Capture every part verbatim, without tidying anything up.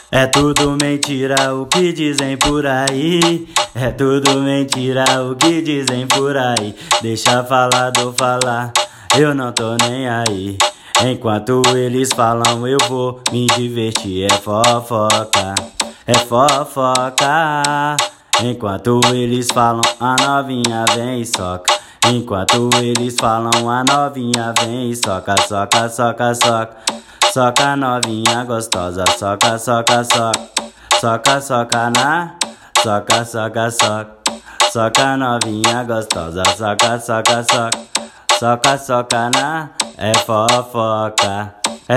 É tudo mentira o que dizem por aí. É tudo mentira o que dizem por aí. Deixa falado falar, eu não tô nem aí. Enquanto eles falam eu vou me divertir. É fofoca, é fofoca. Enquanto eles falam a novinha vem e soca. Enquanto eles falam a novinha vem e soca, soca, soca, soca. Soca novinha gostosa, soca, soca, soca. Soca, soca na, soca, soca, soca. Soca novinha gostosa, soca, soca, soca. Soca, soca na, é fofoca, é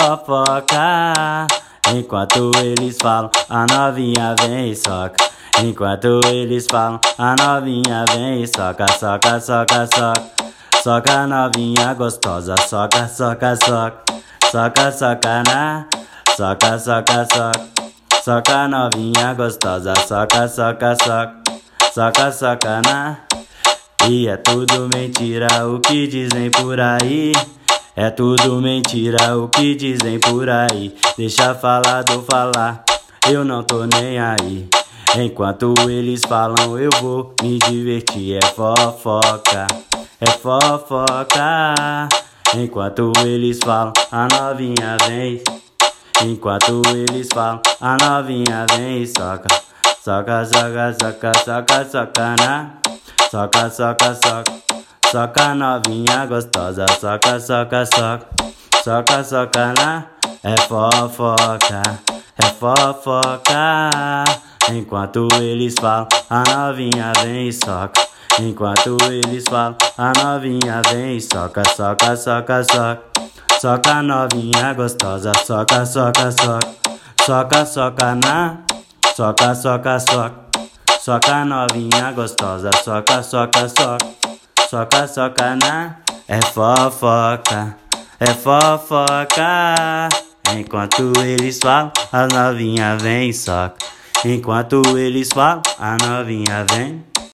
fofoca. Enquanto eles falam, a novinha vem e soca. Enquanto eles falam, a novinha vem e soca, soca, soca, soca. Soca novinha gostosa, soca, soca, soca. Soca, soca na, soca, soca, soca. Soca novinha gostosa, soca, soca, soca. Soca, soca na. E é tudo mentira o que dizem por aí. É tudo mentira o que dizem por aí. Deixa falado falar, eu não tô nem aí. Enquanto eles falam eu vou me divertir. É fofoca, é fofoca. Enquanto eles falam a novinha vem. Enquanto eles falam a novinha vem e soca. Soca, soca, soca, soca, soca na. Soca, soca, soca. Soca novinha gostosa, soca, soca, soca. Soca, soca na. É fofoca, é fofoca. Enquanto eles falam a novinha vem e soca. Enquanto eles falam a novinha vem e soca, soca, soca, soca. Soca novinha gostosa, soca, soca, soca. Soca, soca na, soca, soca, soca. Soca novinha gostosa, soca, soca, soca. Soca, soca na, é fofoca, é fofoca. Enquanto eles falam, a novinha vem e soca. Enquanto eles falam, a novinha vem.